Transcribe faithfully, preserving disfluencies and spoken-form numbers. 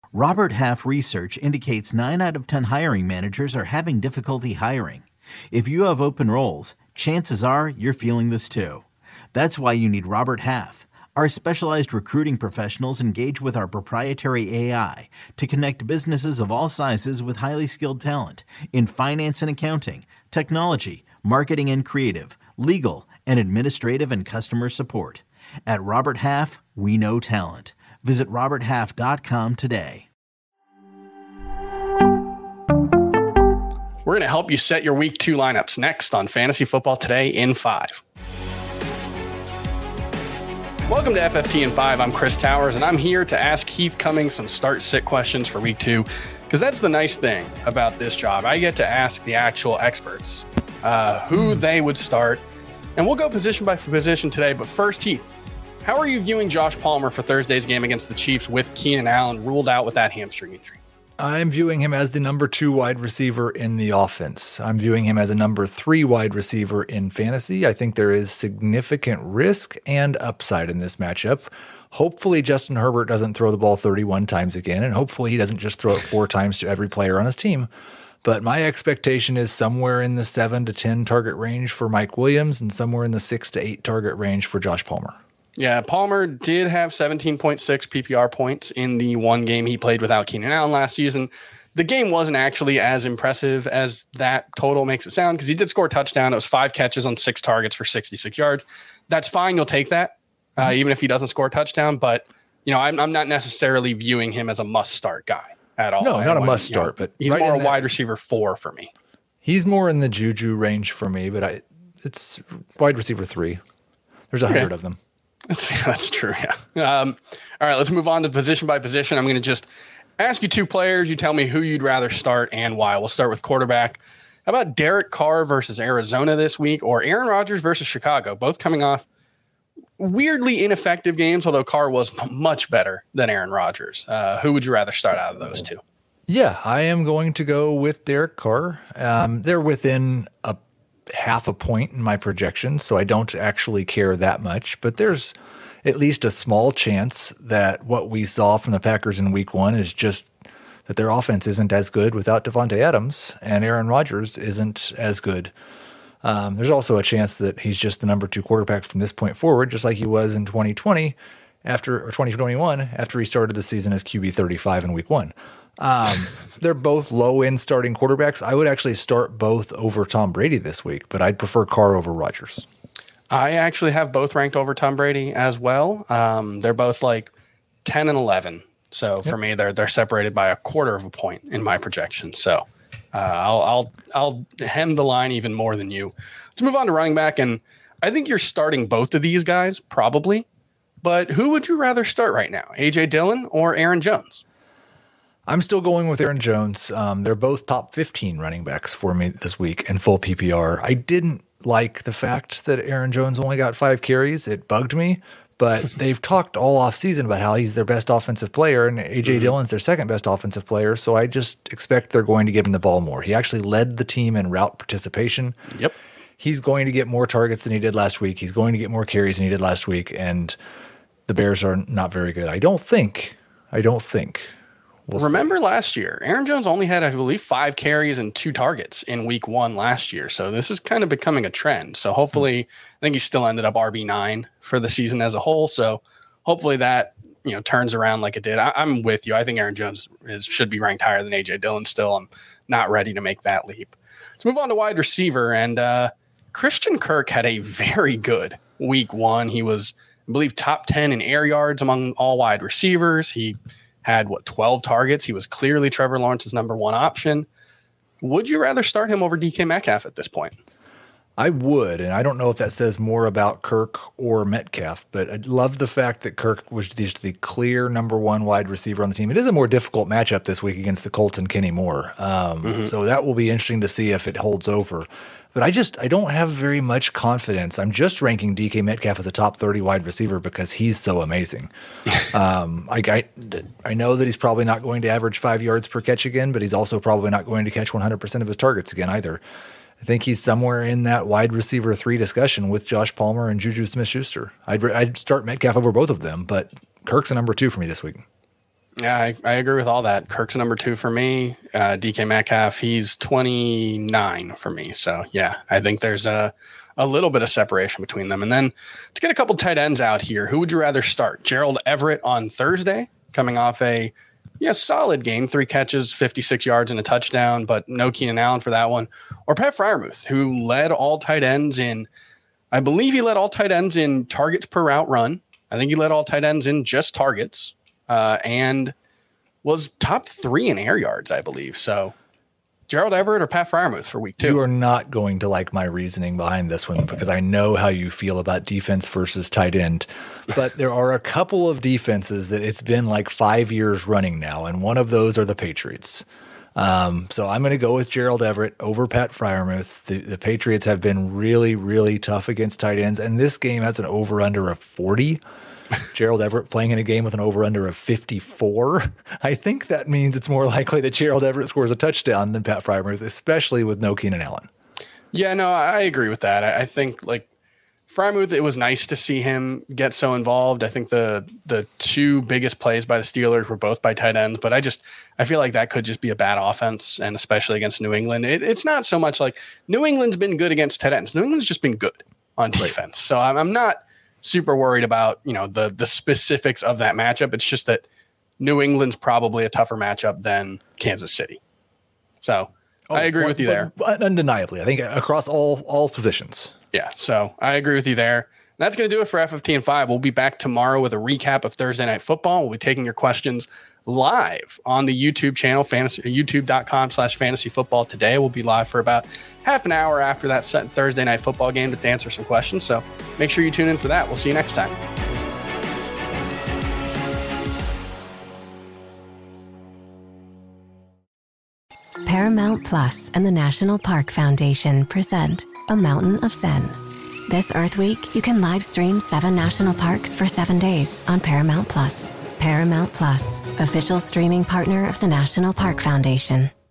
Robert Half research indicates nine out of ten hiring managers are having difficulty hiring. If you have open roles, chances are you're feeling this too. That's why you need Robert Half. Our specialized recruiting professionals engage with our proprietary A I to connect businesses of all sizes with highly skilled talent in finance and accounting, technology, marketing and creative, legal, and administrative and customer support. At Robert Half, we know talent. Visit robert half dot com today. We're going to help you set your week two lineups next on Fantasy Football Today in five. Welcome to F F T in five. I'm Chris Towers, and I'm here to ask Heath Cummings some start-sit questions for week two, because that's the nice thing about this job. I get to ask the actual experts uh, who they would start, and we'll go position by position today. But first, Heath, how are you viewing Josh Palmer for Thursday's game against the Chiefs with Keenan Allen ruled out with that hamstring injury? I'm viewing him as the number two wide receiver in the offense. I'm viewing him as a number three wide receiver in fantasy. I think there is significant risk and upside in this matchup. Hopefully Justin Herbert doesn't throw the ball thirty-one times again, and hopefully he doesn't just throw it four times to every player on his team. But my expectation is somewhere in the seven to ten target range for Mike Williams and somewhere in the six to eight target range for Josh Palmer. Yeah, Palmer did have seventeen point six P P R points in the one game he played without Keenan Allen last season. The game wasn't actually as impressive as that total makes it sound, because he did score a touchdown. It was five catches on six targets for sixty-six yards. That's fine. You'll take that, uh, even if he doesn't score a touchdown. But, you know, I'm, I'm not necessarily viewing him as a must-start guy at all. No, not a must start, but he's right more a that, wide receiver four for me. He's more in the Juju range for me, but I it's wide receiver three. There's a hundred okay. of them. That's, that's true, yeah. Um, all right, let's move on to position by position. I'm going to just ask you two players. You tell me who you'd rather start and why. We'll start with quarterback. How about Derek Carr versus Arizona this week, or Aaron Rodgers versus Chicago? Both coming off weirdly ineffective games, although Carr was much better than Aaron Rodgers. Uh, who would you rather start out of those two? Yeah, I am going to go with Derek Carr. Um, they're within a half a point in my projections, so I don't actually care that much. But there's at least a small chance that what we saw from the Packers in week one is just that their offense isn't as good without Devontae Adams, and Aaron Rodgers isn't as good. Um, there's also a chance that he's just the number two quarterback from this point forward, just like he was in twenty twenty after or twenty twenty-one after he started the season as Q B thirty-five in week one. Um, they're both low-end starting quarterbacks. I would actually start both over Tom Brady this week, but I'd prefer Carr over Rodgers. I actually have both ranked over Tom Brady as well. Um, they're both like ten and eleven. So yep. for me, they're they're separated by a quarter of a point in my projection. So uh, I'll I'll I'll hem the line even more than you. Let's move on to running back, and I think you're starting both of these guys probably. But who would you rather start right now, A J Dillon or Aaron Jones? I'm still going with Aaron Jones. Um, they're both top fifteen running backs for me this week in full P P R. I didn't like the fact that Aaron Jones only got five carries. It bugged me, but they've talked all offseason about how he's their best offensive player, and A J mm-hmm. Dillon's their second best offensive player, so I just expect they're going to give him the ball more. He actually led the team in route participation. Yep. He's going to get more targets than he did last week. He's going to get more carries than he did last week, and the Bears are not very good. I don't think, I don't think. We'll Remember see. last year, Aaron Jones only had, I believe, five carries and two targets in week one last year. So this is kind of becoming a trend. So hopefully, I think he still ended up R B nine for the season as a whole. So hopefully that, you know, turns around like it did. I, I'm with you. I think Aaron Jones is, should be ranked higher than A J Dillon still. I'm not ready to make that leap. Let's move on to wide receiver. And uh, Christian Kirk had a very good week one. He was, I believe, top ten in air yards among all wide receivers. He had, what, twelve targets. He was clearly Trevor Lawrence's number one option. Would you rather start him over D K Metcalf at this point? I would, and I don't know if that says more about Kirk or Metcalf, but I love the fact that Kirk was just the clear number one wide receiver on the team. It is a more difficult matchup this week against the Colts and Kenny Moore, um, mm-hmm. so that will be interesting to see if it holds over. But I just I don't have very much confidence. I'm just ranking D K Metcalf as a top thirty wide receiver because he's so amazing. um, I, I I know that he's probably not going to average five yards per catch again, but he's also probably not going to catch one hundred percent of his targets again either. I think he's somewhere in that wide receiver three discussion with Josh Palmer and Juju Smith-Schuster. I'd I'd start Metcalf over both of them, but Kirk's a number two for me this week. Yeah, I, I agree with all that. Kirk's number two for me. Uh, D K Metcalf, he's twenty-nine for me. So, yeah, I think there's a, a little bit of separation between them. And then to get a couple tight ends out here, who would you rather start? Gerald Everett on Thursday, coming off a yeah, solid game, three catches, fifty-six yards and a touchdown, but no Keenan Allen for that one. Or Pat Freiermuth, who led all tight ends in, I believe he led all tight ends in targets per route run. I think he led all tight ends in just targets. Uh, and was top three in air yards, I believe. So Gerald Everett or Pat Freiermuth for week two. You are not going to like my reasoning behind this one because I know how you feel about defense versus tight end. But there are a couple of defenses that it's been like five years running now, and one of those are the Patriots. Um, so I'm going to go with Gerald Everett over Pat Freiermuth. The, the Patriots have been really, really tough against tight ends, and this game has an over-under of forty. Gerald Everett playing in a game with an over-under of fifty-four. I think that means it's more likely that Gerald Everett scores a touchdown than Pat Freiermuth, especially with no Keenan Allen. Yeah, no, I agree with that. I, I think like Freiermuth, it was nice to see him get so involved. I think the the two biggest plays by the Steelers were both by tight ends, but I just I feel like that could just be a bad offense, and especially against New England. It, it's not so much like New England's been good against tight ends. New England's just been good on defense. Right. So I'm, I'm not super worried about, you know, the the specifics of that matchup. It's just that New England's probably a tougher matchup than Kansas City. So oh, I agree well, with you there. Undeniably, I think across all all positions. Yeah, so I agree with you there. That's going to do it for F F T and five. We'll be back tomorrow with a recap of Thursday Night Football. We'll be taking your questions live on the YouTube channel, fantasy, youtube.com slash fantasy football today. We'll be live for about half an hour after that set Thursday Night Football game to answer some questions. So make sure you tune in for that. We'll see you next time. Paramount Plus and the National Park Foundation present A Mountain of Zen. This Earth Week, you can live stream seven national parks for seven days on Paramount Plus. Paramount Plus, official streaming partner of the National Park Foundation.